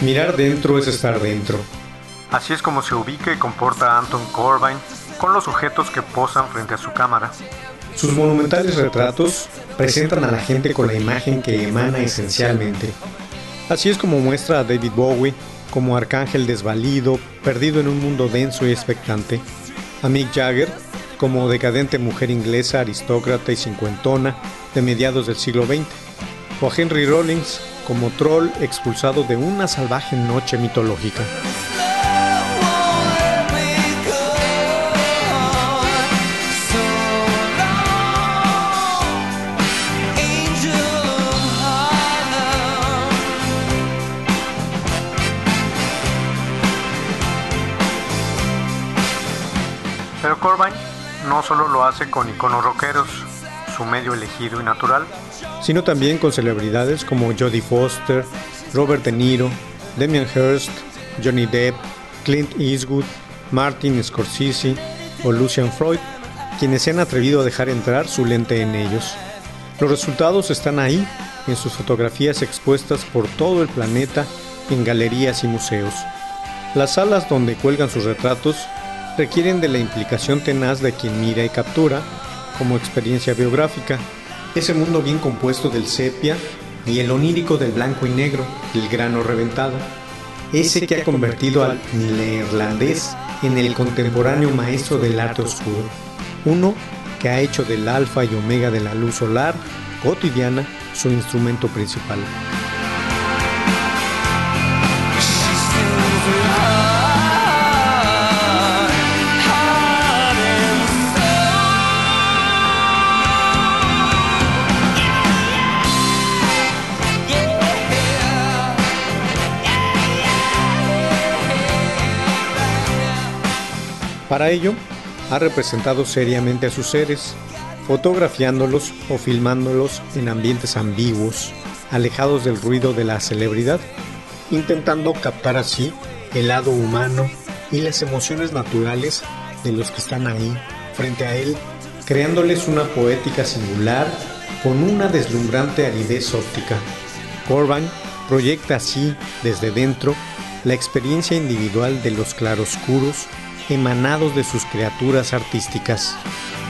Mirar dentro es estar dentro. Así es como se ubica y comporta Anton Corbijn con los sujetos que posan frente a su cámara. Sus monumentales retratos presentan a la gente con la imagen que emana esencialmente. Así es como muestra a David Bowie como arcángel desvalido, perdido en un mundo denso y expectante, a Mick Jagger como decadente mujer inglesa aristócrata y cincuentona de mediados del siglo XX, o a Henry Rollins como troll expulsado de una salvaje noche mitológica. Pero Corbijn no solo lo hace con iconos rockeros, su medio elegido y natural, sino también con celebridades como Jodie Foster, Robert De Niro, Damien Hirst, Johnny Depp, Clint Eastwood, Martin Scorsese o Lucian Freud, quienes se han atrevido a dejar entrar su lente en ellos. Los resultados están ahí, en sus fotografías expuestas por todo el planeta, en galerías y museos. Las salas donde cuelgan sus retratos requieren de la implicación tenaz de quien mira y captura, como experiencia biográfica, ese mundo bien compuesto del sepia y el onírico del blanco y negro, el grano reventado, ese que ha convertido al neerlandés en el contemporáneo maestro del arte oscuro, uno que ha hecho del alfa y omega de la luz solar cotidiana su instrumento principal. Para ello, ha representado seriamente a sus seres, fotografiándolos o filmándolos en ambientes ambiguos, alejados del ruido de la celebridad, intentando captar así el lado humano y las emociones naturales de los que están ahí, frente a él, creándoles una poética singular con una deslumbrante aridez óptica. Corbijn proyecta así, desde dentro, la experiencia individual de los claroscuros emanados de sus criaturas artísticas.